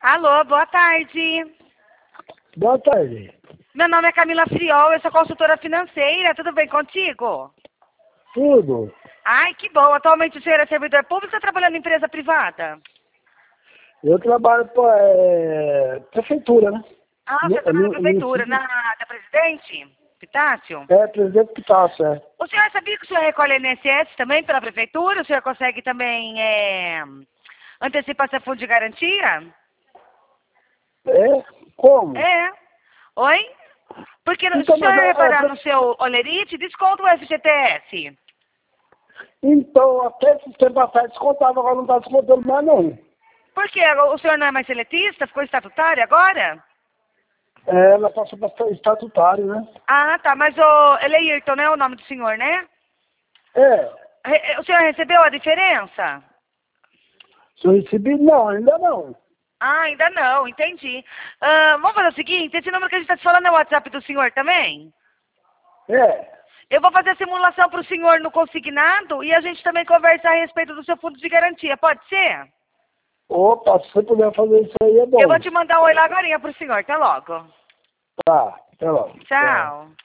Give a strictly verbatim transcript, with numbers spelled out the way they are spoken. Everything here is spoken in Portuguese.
Alô, boa tarde. Boa tarde. Meu nome é Camila Friol, eu sou consultora financeira. Tudo bem contigo? Tudo. Ai, que bom. Atualmente o senhor é servidor público ou está trabalhando em empresa privada? Eu trabalho para é, prefeitura, né? Ah, você No- trabalha na no- prefeitura, município- na da presidente? Pitácio? É, presidente Pitácio, é. O senhor sabia que o senhor recolhe I N S S também pela prefeitura? O senhor consegue também é, antecipar seu fundo de garantia? É? Como? É. Oi? Porque se Então, o senhor mas, é, reparar é, no seu olerite, desconta o F G T S. então, até esse tempo atrás descontava, agora não está descontando mais não. Por quê? O senhor não é mais seletista? Ficou estatutário agora? É, ela passou para estatutário, né? Ah, tá. Mas o Eleirton, né? O nome do senhor, né? É. Re- O senhor recebeu a diferença? Se eu recebi, não, ainda não. Ah, ainda não. Entendi. Ah, vamos fazer o seguinte. Esse número que a gente está te falando é o WhatsApp do senhor também? É. Eu vou fazer a simulação para o senhor no consignado e a gente também conversa a respeito do seu fundo de garantia. Pode ser? Opa, se você puder fazer isso aí é bom. Eu vou te mandar um oi lá agora para o senhor. Até logo. Tá, até logo. Tchau.